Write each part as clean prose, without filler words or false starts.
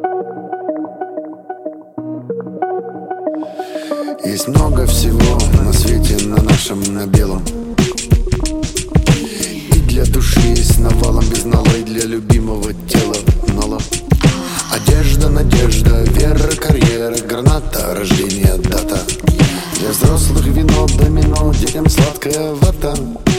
Есть много всего на свете, на нашем, на белом. И для души есть навалом без нала, и для любимого тела нала. Одежда, надежда, вера, карьера, граната, рождение, дата. Для взрослых вино, домино, детям сладкая вата.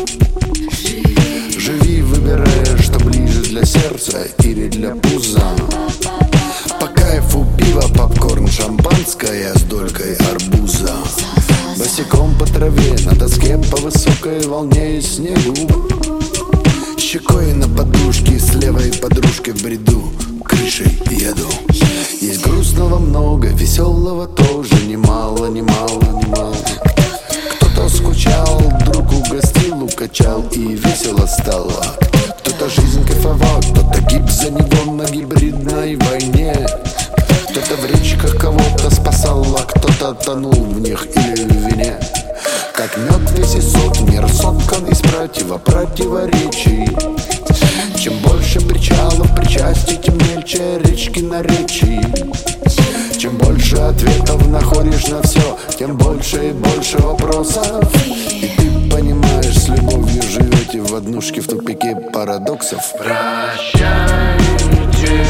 Живи, выбирая, что ближе для сердца или для пуза. По кайфу пиво, попкорн, шампанское с долькой арбуза. Босиком по траве, на доске по высокой волне и снегу. Щекой на подушке, с левой подружкой в бреду, крышей еду. Есть грустного много, веселого тоже немало, немало, немало. Кто-то скучал, друг угостил, укачал и весело стало. Кто-то жизнь кайфовал, кто-то гиб за него на гибридной войне. Кто-то в речках кого-то спасал, а кто-то тонул в них или в вине. Как мед весь и сок, мир соткан из противоречий. Чем больше причалов, причастий, тем мельче речки наречий. Чем больше ответов находишь на все, тем больше и больше вопросов. И ты понимаешь, с любовью живете в однушке в тупике парадоксов. Прощайте,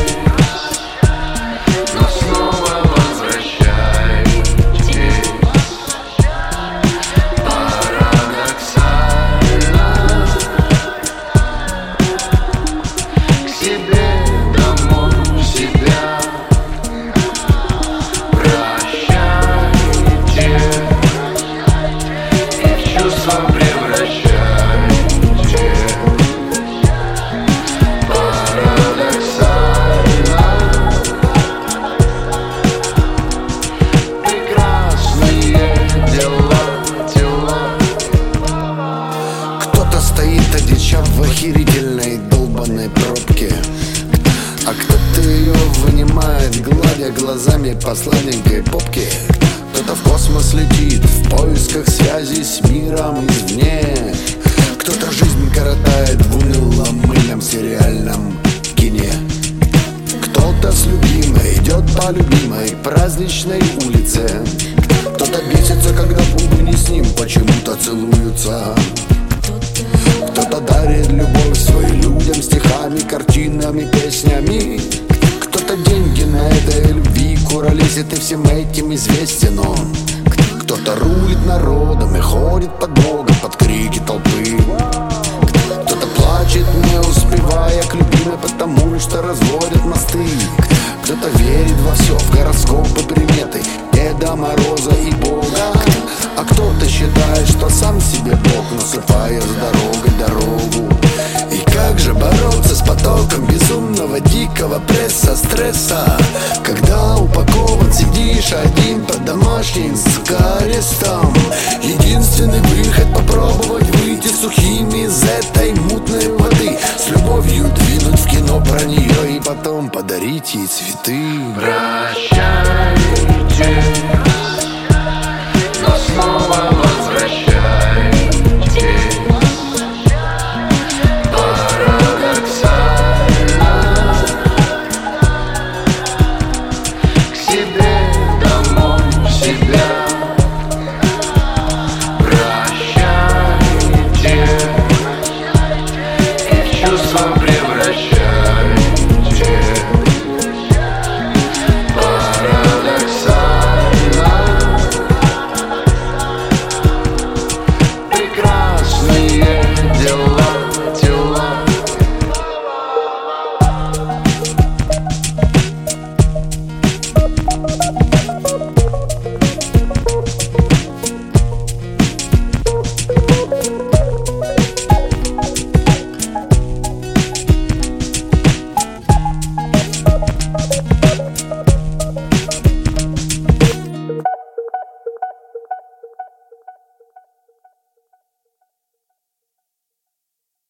но снова возвращайтесь. Парадоксально к себе домой, в себя. Прощайте и в чувства превращайте. В охерительной долбанной пробке, а кто-то ее вынимает, гладя глазами по сладенькой попке. Кто-то в космос летит в поисках связи с миром извне. Кто-то жизнь коротает в унылом мыльном сериальном кине. Кто-то с любимой идет по любимой праздничной улице. Кто-то бесится, когда губы не с ним почему-то целуются. Кто-то дарит любовь свою людям стихами, картинами, песнями. Кто-то деньги на этой любви куролесит и всем этим известен он. Кто-то рулит народом и ходит под Богом под крики толпы. Кто-то плачет, не успевая к любимой, потому что разводят мосты. Кто-то верит во все, в гороскопы, приметы Деда Мороза и Бога. А кто-то считает, что сам себе Бог, насыпая с дорогой дорогу. И как же бороться с потоком безумного дикого пресса, стресса, когда упакован сидишь один под домашним арестом? Единственный выход — попробовать выйти сухими из этой мутной воды, с любовью двинуть в кино про нее и потом подарить ей цветы.